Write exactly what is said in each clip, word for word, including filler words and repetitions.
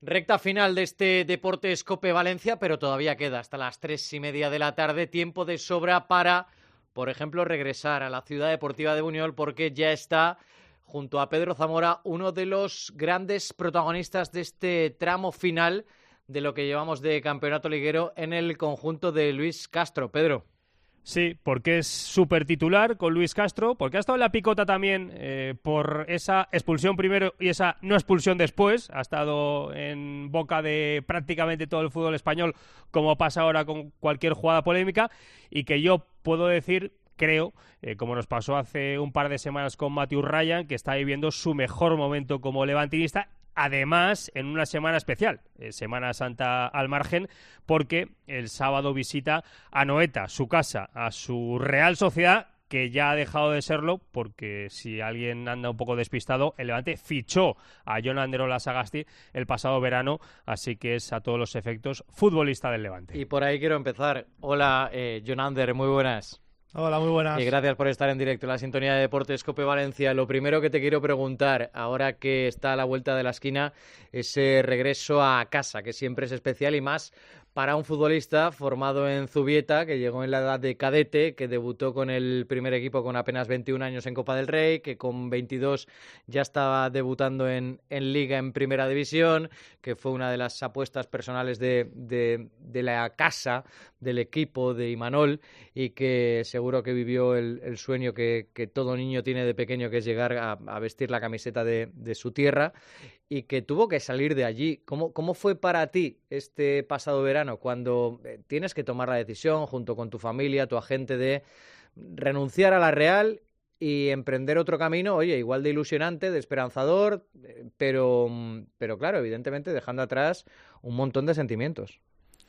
Recta final de este Deportes Cope Valencia, pero todavía queda hasta las tres y media de la tarde, tiempo de sobra para, por ejemplo, regresar a la Ciudad Deportiva de Buñol, porque ya está junto a Pedro Zamora uno de los grandes protagonistas de este tramo final de lo que llevamos de campeonato liguero en el conjunto de Luis Castro. Pedro. Sí, porque es súper titular con Luis Castro, porque ha estado en la picota también eh, por esa expulsión primero y esa no expulsión después. Ha estado en boca de prácticamente todo el fútbol español, como pasa ahora con cualquier jugada polémica, y que yo puedo decir, creo, eh, como nos pasó hace un par de semanas con Matthew Ryan, que está viviendo su mejor momento como levantinista. Además, en una semana especial, eh, Semana Santa al margen, porque el sábado visita a Noeta, su casa, a su Real Sociedad, que ya ha dejado de serlo, porque si alguien anda un poco despistado, el Levante fichó a Jon Ander Olazábal el pasado verano, así que es a todos los efectos futbolista del Levante. Y por ahí quiero empezar. Hola, eh, Jon Ander, muy buenas. Hola, muy buenas. Y gracias por estar en directo en la sintonía de Deportes Cope Valencia. Lo primero que te quiero preguntar, ahora que está a la vuelta de la esquina, ese regreso a casa, que siempre es especial y más para un futbolista formado en Zubieta, que llegó en la edad de cadete, que debutó con el primer equipo con apenas veintiún años en Copa del Rey, que con veintidós ya estaba debutando en, en Liga en Primera División, que fue una de las apuestas personales de, de, de la casa, del equipo, de Imanol, y que seguro que vivió el, el sueño que, que todo niño tiene de pequeño, que es llegar a, a vestir la camiseta de, de su tierra, y que tuvo que salir de allí. ¿Cómo, cómo fue para ti este pasado verano, cuando tienes que tomar la decisión junto con tu familia, tu agente, de renunciar a la Real y emprender otro camino, oye, igual de ilusionante, de esperanzador, pero, pero claro, evidentemente dejando atrás un montón de sentimientos?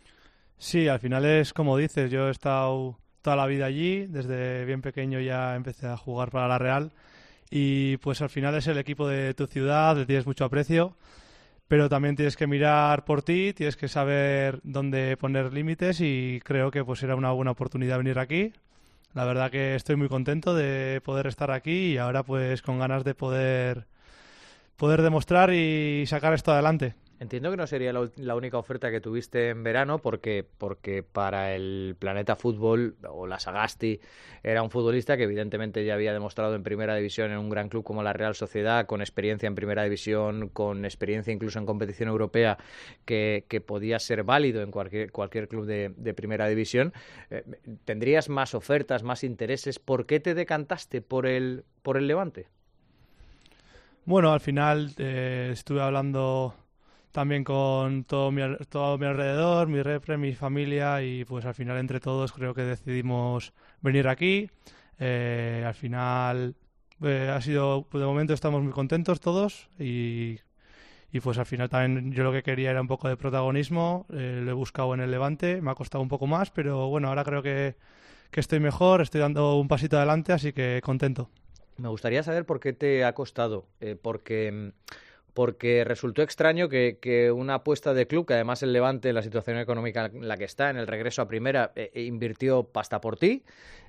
Sí, al final es como dices, yo he estado toda la vida allí, desde bien pequeño ya empecé a jugar para la Real, y pues al final es el equipo de tu ciudad, le tienes mucho aprecio, pero también tienes que mirar por ti, tienes que saber dónde poner límites, y creo que pues era una buena oportunidad venir aquí. La verdad que estoy muy contento de poder estar aquí y ahora pues con ganas de poder, poder demostrar y sacar esto adelante. Entiendo que no sería la, la única oferta que tuviste en verano, porque, porque para el Planeta Fútbol, o la Sagasti, era un futbolista que evidentemente ya había demostrado en Primera División en un gran club como la Real Sociedad, con experiencia en Primera División, con experiencia incluso en competición europea, que, que podía ser válido en cualquier, cualquier club de, de Primera División. Eh, ¿Tendrías más ofertas, más intereses? ¿Por qué te decantaste por el, por el Levante? Bueno, al final eh, estuve hablando también con todo mi, todo mi alrededor, mi repre, mi familia, y pues al final entre todos creo que decidimos venir aquí. Eh, al final eh, ha sido, pues de momento estamos muy contentos todos, y, y pues al final también yo lo que quería era un poco de protagonismo, eh, lo he buscado en el Levante, me ha costado un poco más, pero bueno, ahora creo que, que estoy mejor, estoy dando un pasito adelante, así que contento. Me gustaría saber por qué te ha costado, eh, porque... porque resultó extraño que, que una apuesta de club, que además el Levante, en la situación económica en la que está, en el regreso a primera, eh, invirtió pasta por ti,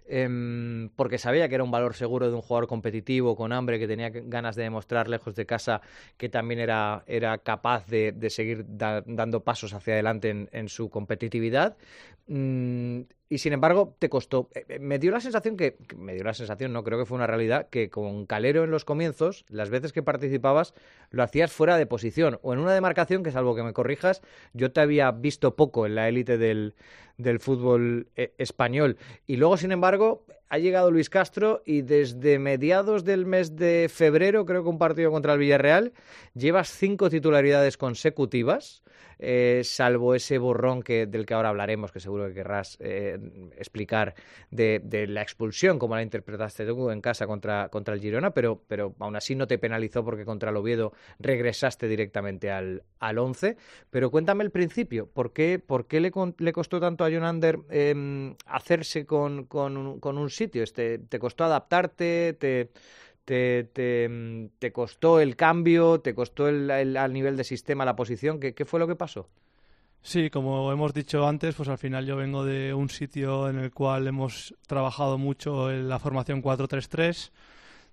eh, porque sabía que era un valor seguro de un jugador competitivo, con hambre, que tenía ganas de demostrar lejos de casa que también era, era capaz de, de seguir da, dando pasos hacia adelante en, en su competitividad. Mm, y sin embargo te costó. Me dio la sensación que, que me dio la sensación, no creo que fue una realidad, que con Calero en los comienzos, las veces que participabas lo hacías fuera de posición o en una demarcación que, salvo que me corrijas, yo te había visto poco en la élite del, del fútbol eh, español. Y luego, sin embargo, ha llegado Luis Castro y desde mediados del mes de febrero, creo que un partido contra el Villarreal, llevas cinco titularidades consecutivas, eh, salvo ese borrón que, del que ahora hablaremos, que seguro que querrás eh, explicar, de, de la expulsión, como la interpretaste tú en casa contra, contra el Girona, pero, pero aún así no te penalizó porque contra el Oviedo regresaste directamente al, al once. Pero cuéntame el principio, ¿por qué, por qué le, le costó tanto a Jon Ander eh, hacerse con, con, con un sitio? Este, ¿te costó adaptarte? ¿Te, te, te, te costó el cambio? ¿Te costó el, el, al nivel de sistema la posición? ¿Qué, qué fue lo que pasó? Sí, como hemos dicho antes, pues al final yo vengo de un sitio en el cual hemos trabajado mucho en la formación cuatro tres tres,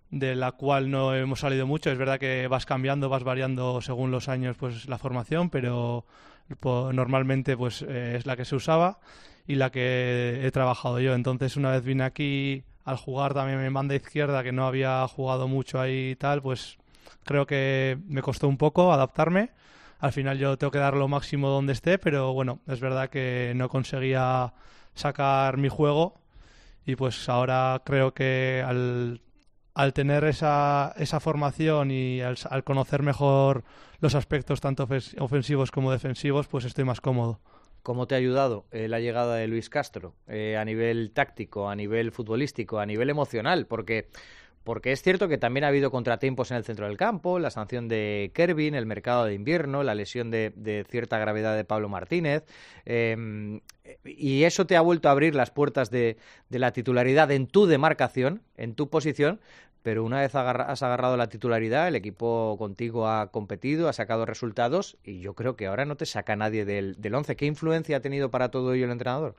de la cual no hemos salido mucho. Es verdad que vas cambiando, vas variando según los años pues la formación, pero pues, normalmente pues eh, es la que se usaba y la que he trabajado yo. Entonces, una vez vine aquí al jugar también en banda izquierda, que no había jugado mucho ahí y tal, pues creo que me costó un poco adaptarme. Al final yo tengo que dar lo máximo donde esté, pero bueno, es verdad que no conseguía sacar mi juego y pues ahora creo que al, al tener esa, esa formación y al, al conocer mejor los aspectos tanto ofensivos como defensivos, pues estoy más cómodo. ¿Cómo te ha ayudado eh, la llegada de Luis Castro eh, a nivel táctico, a nivel futbolístico, a nivel emocional? Porque, porque es cierto que también ha habido contratiempos en el centro del campo, la sanción de Kervin, el mercado de invierno, la lesión de, de cierta gravedad de Pablo Martínez, eh, y eso te ha vuelto a abrir las puertas de, de la titularidad en tu demarcación, en tu posición. Pero una vez agarra, has agarrado la titularidad, el equipo contigo ha competido, ha sacado resultados y yo creo que ahora no te saca nadie del, del once. ¿Qué influencia ha tenido para todo ello el entrenador?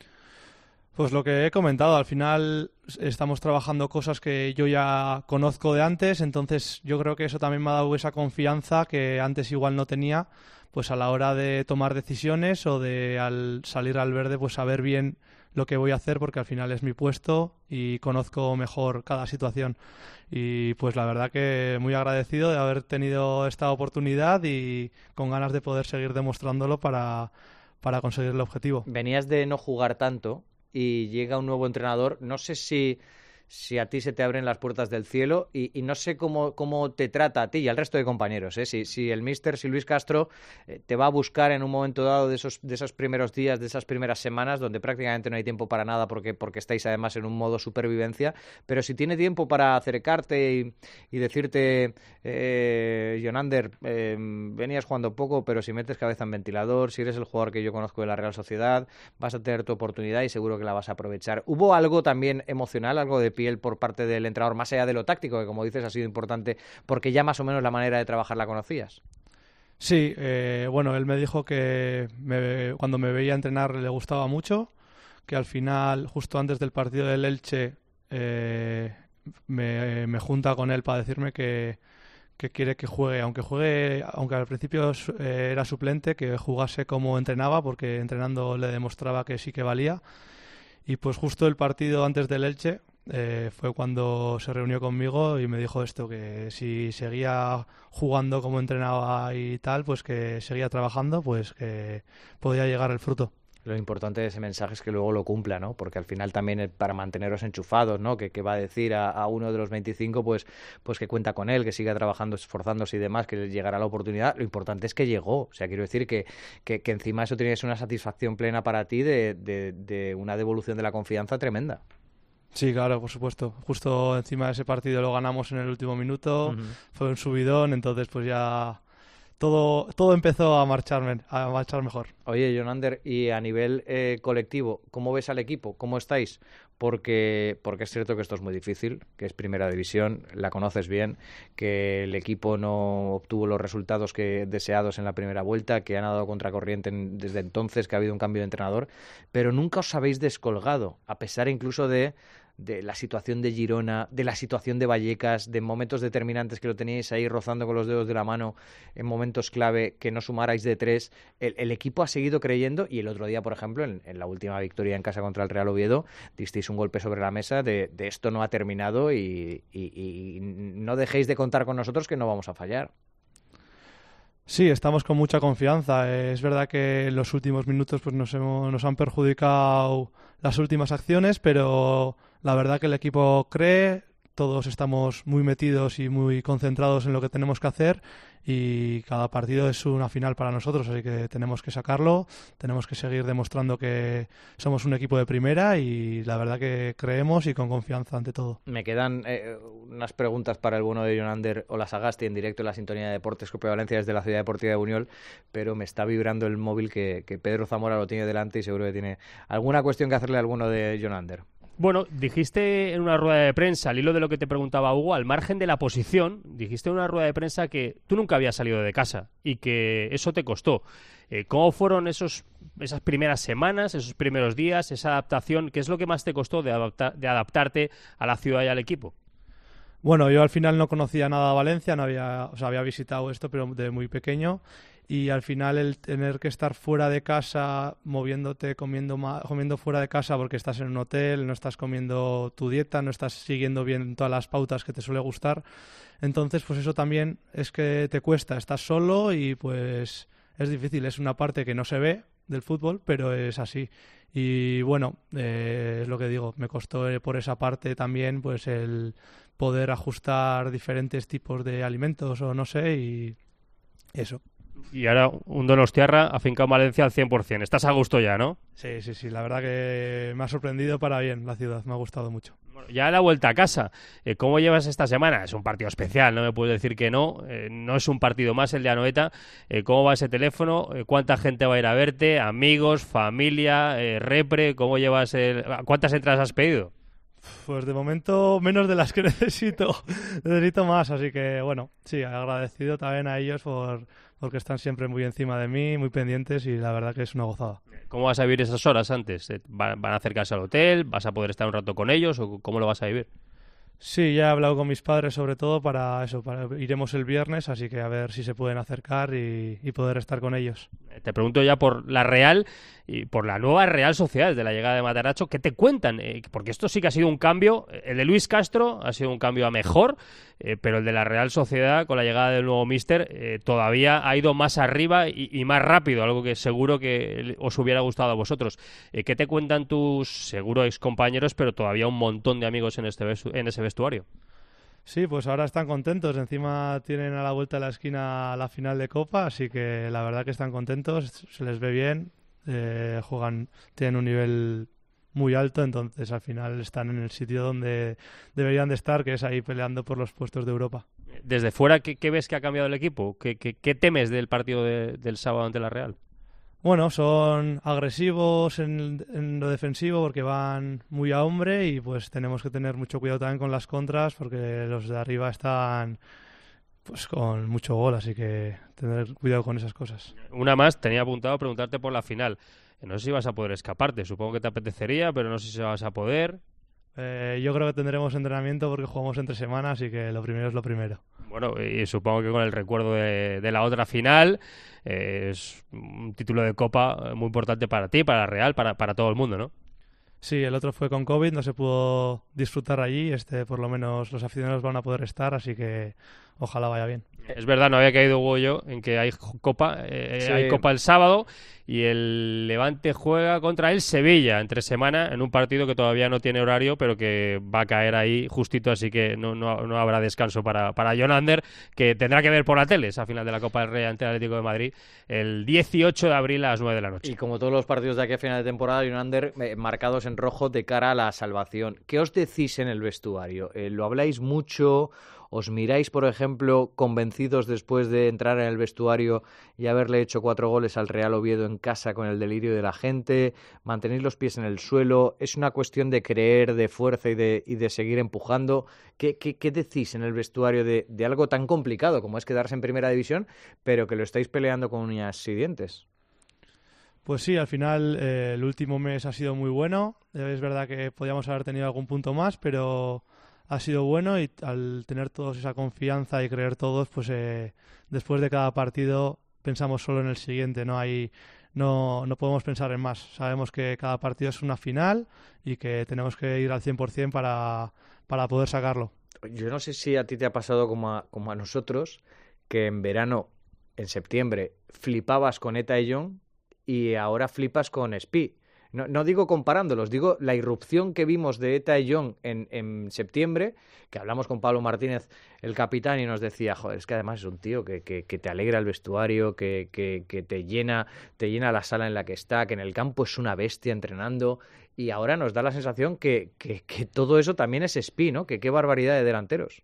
Pues lo que he comentado, al final estamos trabajando cosas que yo ya conozco de antes, entonces yo creo que eso también me ha dado esa confianza que antes igual no tenía, pues a la hora de tomar decisiones o de al salir al verde, pues saber bien lo que voy a hacer, porque al final es mi puesto y conozco mejor cada situación. Y pues la verdad que muy agradecido de haber tenido esta oportunidad y con ganas de poder seguir demostrándolo para, para conseguir el objetivo. Venías de no jugar tanto y llega un nuevo entrenador. No sé si, si a ti se te abren las puertas del cielo y, y no sé cómo, cómo te trata a ti y al resto de compañeros, ¿eh? Si, si el míster, si Luis Castro eh, te va a buscar en un momento dado de esos, de esos primeros días, de esas primeras semanas, donde prácticamente no hay tiempo para nada porque, porque estáis además en un modo supervivencia, pero si tiene tiempo para acercarte y, y decirte, eh, Jonander, eh, venías jugando poco, pero si metes cabeza en ventilador, si eres el jugador que yo conozco de la Real Sociedad, vas a tener tu oportunidad y seguro que la vas a aprovechar. ¿Hubo algo también emocional, algo de piel por parte del entrenador, más allá de lo táctico, que como dices ha sido importante porque ya más o menos la manera de trabajar la conocías? Sí, eh, bueno, él me dijo que me, cuando me veía entrenar le gustaba mucho, que al final, justo antes del partido del Elche, eh, me, me junta con él para decirme que, que quiere que juegue, aunque juegue, aunque al principio eh, era suplente, que jugase como entrenaba, porque entrenando le demostraba que sí que valía. Y pues justo el partido antes del Elche eh, fue cuando se reunió conmigo y me dijo esto, que si seguía jugando como entrenaba y tal, pues que seguía trabajando, pues que podía llegar el fruto. Lo importante de ese mensaje es que luego lo cumpla, ¿no? Porque al final también para manteneros enchufados, ¿no? Que, que va a decir a, a uno de los veinticinco, pues, pues que cuenta con él, que siga trabajando, esforzándose y demás, que le llegará la oportunidad. Lo importante es que llegó. O sea, quiero decir que, que, que encima eso tiene que ser una satisfacción plena para ti de, de, de una devolución de la confianza tremenda. Sí, claro, por supuesto. Justo encima de ese partido lo ganamos en el último minuto, uh-huh. Fue un subidón, entonces pues ya todo todo empezó a marchar, a marchar mejor. Oye, Jonander, y a nivel eh, colectivo, ¿cómo ves al equipo? ¿Cómo estáis? Porque, porque es cierto que esto es muy difícil, que es primera división, la conoces bien, que el equipo no obtuvo los resultados que deseados en la primera vuelta, que ha nadado contracorriente en, desde entonces, que ha habido un cambio de entrenador, pero nunca os habéis descolgado, a pesar incluso de de la situación de Girona, de la situación de Vallecas, de momentos determinantes que lo teníais ahí rozando con los dedos de la mano en momentos clave, que no sumarais de tres. El, el equipo ha seguido creyendo y el otro día, por ejemplo, en, en la última victoria en casa contra el Real Oviedo, disteis un golpe sobre la mesa de, de esto no ha terminado y, y, y no dejéis de contar con nosotros que no vamos a fallar. Sí, estamos con mucha confianza. Es verdad que en los últimos minutos pues nos, hemos, nos han perjudicado las últimas acciones, pero la verdad que el equipo cree, todos estamos muy metidos y muy concentrados en lo que tenemos que hacer y cada partido es una final para nosotros, así que tenemos que sacarlo, tenemos que seguir demostrando que somos un equipo de primera y la verdad que creemos y con confianza ante todo. Me quedan eh, unas preguntas para el bueno de Jonander Olasagasti en directo en la sintonía de Deportes Cope Valencia desde la Ciudad Deportiva de Buñol, pero me está vibrando el móvil que, que Pedro Zamora lo tiene delante y seguro que tiene alguna cuestión que hacerle a alguno de Jonander. Bueno, dijiste en una rueda de prensa, al hilo de lo que te preguntaba Hugo, al margen de la posición, dijiste en una rueda de prensa que tú nunca habías salido de casa y que eso te costó. Eh, ¿Cómo fueron esos, esas primeras semanas, esos primeros días, esa adaptación? ¿Qué es lo que más te costó de, adapta, de adaptarte a la ciudad y al equipo? Bueno, yo al final no conocía nada de Valencia, no había, o sea, había visitado esto, pero de muy pequeño. Y al final el tener que estar fuera de casa, moviéndote, comiendo, ma- comiendo fuera de casa porque estás en un hotel, no estás comiendo tu dieta, no estás siguiendo bien todas las pautas que te suele gustar. Entonces, pues eso también es que te cuesta, estás solo y pues es difícil, es una parte que no se ve del fútbol, pero es así. Y bueno, eh, es lo que digo, me costó eh, por esa parte también pues el poder ajustar diferentes tipos de alimentos o no sé, y eso. Y ahora un Donostiarra afincado en Valencia al cien por ciento. Estás a gusto ya, ¿no? Sí, sí, sí, la verdad que me ha sorprendido para bien la ciudad, me ha gustado mucho. Bueno, ya la vuelta a casa. Eh, ¿Cómo llevas esta semana? Es un partido especial, no me puedes decir que no. Eh, no es un partido más el de Anoeta. Eh, ¿Cómo va ese teléfono? Eh, ¿Cuánta gente va a ir a verte? ¿Amigos? ¿Familia? Eh, ¿Repre? ¿Cómo llevas el... ¿Cuántas entradas has pedido? Pues de momento menos de las que necesito, necesito más, así que bueno, sí, agradecido también a ellos por porque están siempre muy encima de mí, muy pendientes y la verdad que es una gozada. ¿Cómo vas a vivir esas horas antes? Eh, ¿Van van a acercarse al hotel? ¿Vas a poder estar un rato con ellos? ¿O cómo lo vas a vivir? Sí, ya he hablado con mis padres sobre todo para eso, para iremos el viernes, así que a ver si se pueden acercar y, y poder estar con ellos. Te pregunto ya por la Real y por la nueva Real Sociedad desde la llegada de Matarazzo. ¿Qué te cuentan? Eh, porque esto sí que ha sido un cambio. El de Luis Castro ha sido un cambio a mejor, eh, pero el de la Real Sociedad con la llegada del nuevo míster eh, todavía ha ido más arriba y, y más rápido, algo que seguro que os hubiera gustado a vosotros. Eh, ¿Qué te cuentan tus, seguro, excompañeros, pero todavía un montón de amigos en, este vestu- en ese vestuario? Sí, pues ahora están contentos. Encima tienen a la vuelta de la esquina la final de Copa, así que la verdad que están contentos. Se les ve bien, eh, juegan, tienen un nivel muy alto, entonces al final están en el sitio donde deberían de estar, que es ahí peleando por los puestos de Europa. Desde fuera, ¿qué, qué ves que ha cambiado el equipo? ¿Qué, qué, qué temes del partido de- del sábado ante la Real? Bueno, son agresivos en, en lo defensivo porque van muy a hombre y pues tenemos que tener mucho cuidado también con las contras porque los de arriba están pues con mucho gol, así que tener cuidado con esas cosas. Una más, tenía apuntado a preguntarte por la final. Eh, No sé si vas a poder escaparte, supongo que te apetecería, pero no sé si vas a poder. Eh, yo creo que tendremos entrenamiento porque jugamos entre semanas, así que lo primero es lo primero. Bueno, y supongo que con el recuerdo de, de la otra final, eh, es un título de Copa muy importante para ti, para la Real, para, para todo el mundo, ¿no? Sí, el otro fue con COVID, no se pudo disfrutar allí, este por lo menos los aficionados van a poder estar, así que ojalá vaya bien. Es verdad, no había caído Goyo en que hay Copa, eh, Sí. hay Copa el sábado y el Levante juega contra el Sevilla entre semana en un partido que todavía no tiene horario, pero que va a caer ahí justito, así que no, no, no habrá descanso para, para John Ander, que tendrá que ver por la tele esa final de la Copa del Rey ante el Atlético de Madrid el dieciocho de abril a las nueve de la noche. Y como todos los partidos de aquí a final de temporada, hay un under eh, marcados en rojo de cara a la salvación. ¿Qué os decís en el vestuario? Eh, ¿Lo habláis mucho? ¿Os miráis, por ejemplo, convencidos después de entrar en el vestuario y haberle hecho cuatro goles al Real Oviedo en casa con el delirio de la gente? ¿Mantenéis los pies en el suelo? ¿Es una cuestión de creer, de fuerza y de, y de seguir empujando? ¿Qué, qué, qué decís en el vestuario de, de algo tan complicado como es quedarse en primera división, pero que lo estáis peleando con uñas y dientes? Pues sí, al final eh, el último mes ha sido muy bueno. Eh, Es verdad que podíamos haber tenido algún punto más, pero ha sido bueno y al tener todos esa confianza y creer todos, pues eh, después de cada partido pensamos solo en el siguiente. No hay, no, no podemos pensar en más. Sabemos que cada partido es una final y que tenemos que ir al cien por ciento para, para poder sacarlo. Yo no sé si a ti te ha pasado como a, como a nosotros, que en verano, en septiembre, flipabas con Eta y John y ahora flipas con Spi. No, no digo comparándolos, digo la irrupción que vimos de Eta y John en, en septiembre, que hablamos con Pablo Martínez, el capitán, y nos decía, joder, es que además es un tío que, que, que te alegra el vestuario, que, que, que te llena, te llena la sala en la que está, que en el campo es una bestia entrenando, y ahora nos da la sensación que, que, que todo eso también es Spi, ¿no? Que qué barbaridad de delanteros.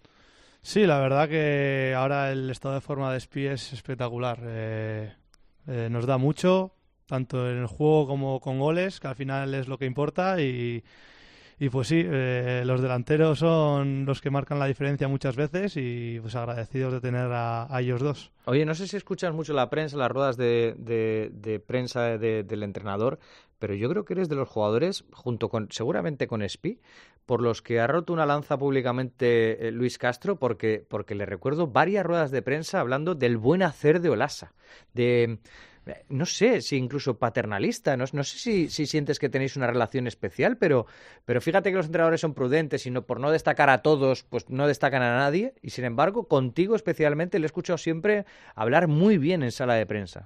Sí, la verdad que ahora el estado de forma de Spi es espectacular. Eh, eh, nos da mucho, tanto en el juego como con goles, que al final es lo que importa. Y, y pues sí, eh, los delanteros son los que marcan la diferencia muchas veces y pues agradecidos de tener a, a ellos dos. Oye, no sé si escuchas mucho la prensa, las ruedas de, de, de prensa de, del entrenador, pero yo creo que eres de los jugadores, junto con seguramente con Spi, por los que ha roto una lanza públicamente eh, Luis Castro, porque, porque le recuerdo varias ruedas de prensa hablando del buen hacer de Olasa, de... No sé si incluso paternalista, no, no sé si, si sientes que tenéis una relación especial, pero, pero fíjate que los entrenadores son prudentes y no, por no destacar a todos, pues no destacan a nadie, y sin embargo, contigo especialmente le he escuchado siempre hablar muy bien en sala de prensa.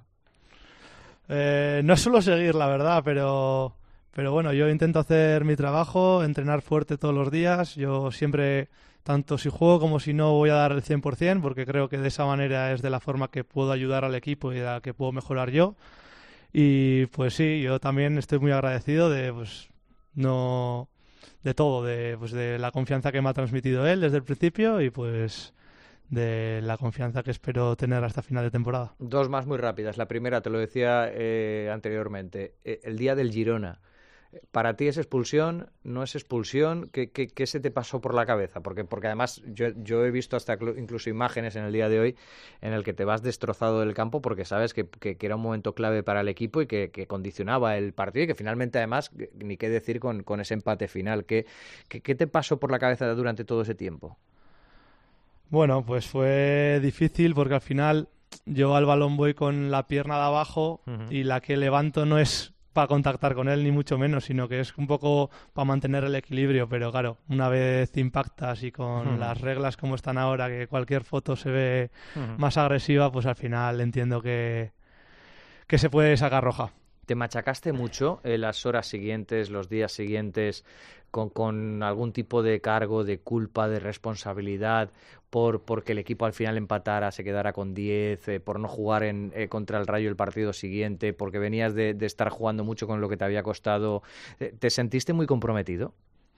Eh, no suelo seguir, la verdad, pero, pero bueno, yo intento hacer mi trabajo, entrenar fuerte todos los días, yo siempre... Tanto si juego como si no voy a dar el cien por ciento, porque creo que de esa manera es de la forma que puedo ayudar al equipo y de la que puedo mejorar yo. Y pues sí, yo también estoy muy agradecido de pues no de todo, de pues de la confianza que me ha transmitido él desde el principio y pues de la confianza que espero tener hasta final de temporada. Dos más muy rápidas. La primera, te lo decía eh, anteriormente, eh, el día del Girona. ¿Para ti es expulsión? ¿No es expulsión? ¿Qué, qué, qué se te pasó por la cabeza? Porque, porque además yo, yo he visto hasta incluso imágenes en el día de hoy en el que te vas destrozado del campo porque sabes que, que, que era un momento clave para el equipo y que, que condicionaba el partido y que finalmente además, ni qué decir con, con ese empate final. ¿Qué, qué, ¿Qué te pasó por la cabeza durante todo ese tiempo? Bueno, pues fue difícil porque al final yo al balón voy con la pierna de abajo uh-huh. y la que levanto no es para contactar con él ni mucho menos, sino que es un poco para mantener el equilibrio, pero claro, una vez impactas y con uh-huh. las reglas como están ahora, que cualquier foto se ve uh-huh. más agresiva, pues al final entiendo que, que se puede sacar roja. ¿Te machacaste mucho en las horas siguientes, los días siguientes, con, con algún tipo de cargo, de culpa, de responsabilidad, por porque el equipo al final empatara, se quedara con diez, eh, por no jugar en, eh, contra el Rayo el partido siguiente, porque venías de, de estar jugando mucho con lo que te había costado? ¿Te sentiste muy comprometido?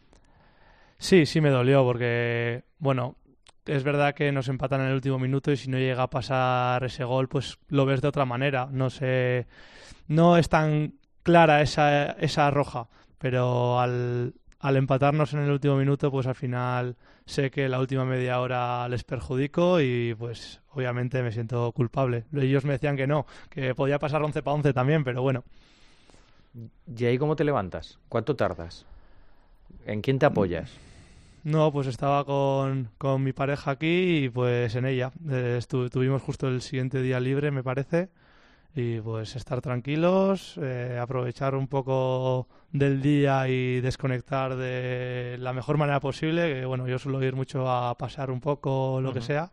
Sí, sí me dolió, porque, bueno, es verdad que nos empatan en el último minuto y si no llega a pasar ese gol, pues lo ves de otra manera. No sé, no es tan clara esa, esa roja, pero al, al empatarnos en el último minuto, pues al final sé que la última media hora les perjudico y pues obviamente me siento culpable. Ellos me decían que no, que podía pasar once para once también, pero bueno. ¿Y ahí cómo te levantas? ¿Cuánto tardas? ¿En quién te apoyas? No, pues estaba con, con mi pareja aquí y pues en ella. Eh, estu- tuvimos justo el siguiente día libre, me parece, y pues estar tranquilos, eh, aprovechar un poco del día y desconectar de la mejor manera posible, que bueno, yo suelo ir mucho a pasar un poco, lo uh-huh. que sea,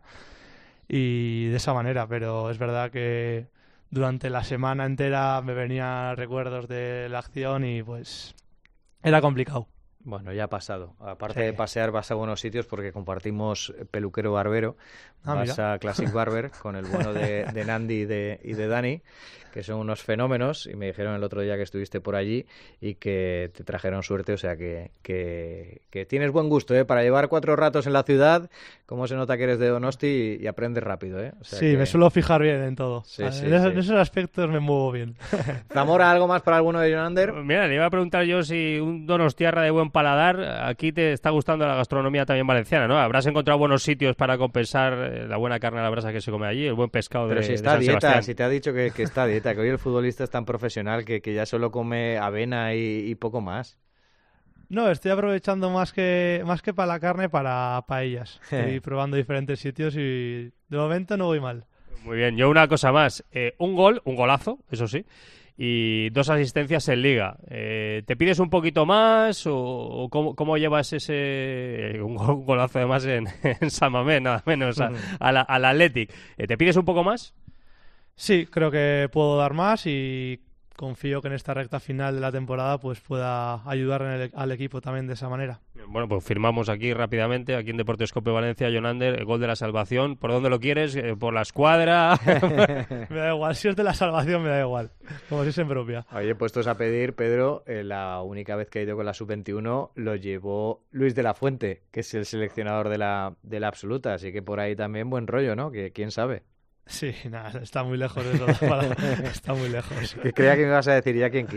y de esa manera, pero es verdad que durante la semana entera me venían recuerdos de la acción y pues era complicado. Bueno, ya ha pasado. Aparte sí. de pasear, vas a buenos sitios porque compartimos peluquero barbero. Ah, vas mira. a Classic Barber con el bueno de, de Nandi y de, y de Dani, que son unos fenómenos, y me dijeron el otro día que estuviste por allí y que te trajeron suerte, o sea que, que, que tienes buen gusto, ¿eh? Para llevar cuatro ratos en la ciudad, como se nota que eres de Donosti y, y aprendes rápido, ¿eh? O sea sí, que... me suelo fijar bien en todo. Sí, en, sí, esos, sí. en esos aspectos me muevo bien. Zamora, ¿algo más para alguno de Jonander? Mira, le iba a preguntar yo si un donostiarra de buen paladar, aquí te está gustando la gastronomía también valenciana, ¿no? Habrás encontrado buenos sitios para compensar la buena carne a la brasa que se come allí, el buen pescado. Pero de, si de está San a dieta, Sebastián. si te ha dicho que, que está a dieta, que hoy el futbolista es tan profesional que, que ya solo come avena y, y poco más. No, estoy aprovechando más que más que para la carne, para paellas. Estoy probando diferentes sitios y de momento no voy mal. Muy bien, yo una cosa más. Eh, un gol, un golazo, eso sí, y dos asistencias en Liga. Eh, ¿Te pides un poquito más o, o cómo, cómo llevas ese un, gol, un golazo además en, en San Mamés, nada menos, a, a la, al Athletic? Eh, ¿Te pides un poco más? Sí, creo que puedo dar más y confío que en esta recta final de la temporada pues pueda ayudar en el, al equipo también de esa manera. Bueno, pues firmamos aquí rápidamente, aquí en Deportescope Valencia, Jonander, el gol de la salvación. ¿Por dónde lo quieres? Eh, ¿Por la escuadra? Me da igual, si es de la salvación me da igual, como si es en propia. Oye, puestos a pedir, Pedro, eh, la única vez que ha ido con la sub veintiuno lo llevó Luis de la Fuente, que es el seleccionador de la, de la absoluta, así que por ahí también buen rollo, ¿no? Que quién sabe. Sí, nada, está muy lejos de eso. Para... está muy lejos. Que creía que me ibas a decir ya quién quito.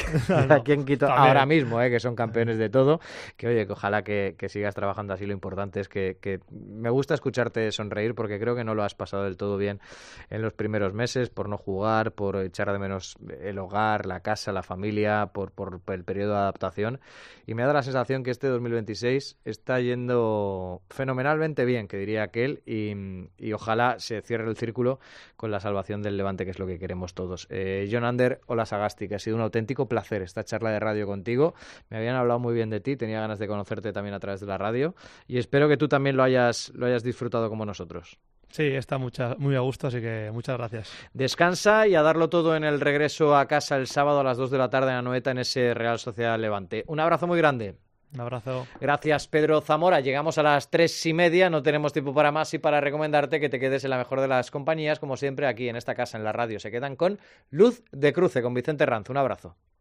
No, Aquí en Quito, también. ahora mismo, eh, que son campeones de todo, que oye, que ojalá que, que sigas trabajando así. Lo importante es que, que me gusta escucharte sonreír porque creo que no lo has pasado del todo bien en los primeros meses por no jugar, por echar de menos el hogar, la casa, la familia, por, por, por el periodo de adaptación, y me da la sensación que este dos mil veintiséis está yendo fenomenalmente bien, que diría aquel, y, y ojalá se cierre el círculo con la salvación del Levante, que es lo que queremos todos. Eh, Jon Ander, hola Sagasti, que ha sido un auténtico placer esta charla de radio contigo. Me habían hablado muy bien de ti, tenía ganas de conocerte también a través de la radio, y espero que tú también lo hayas, lo hayas disfrutado como nosotros. Sí, está mucha, muy a gusto, así que muchas gracias. Descansa y a darlo todo en el regreso a casa el sábado a las dos de la tarde en Anoeta en ese Real Sociedad Levante. Un abrazo muy grande. Un abrazo. Gracias, Pedro Zamora. Llegamos a las tres y media, no tenemos tiempo para más y para recomendarte que te quedes en la mejor de las compañías, como siempre, aquí en esta casa, en la radio. Se quedan con Luz de Cruce, con Vicente Ranz. Un abrazo.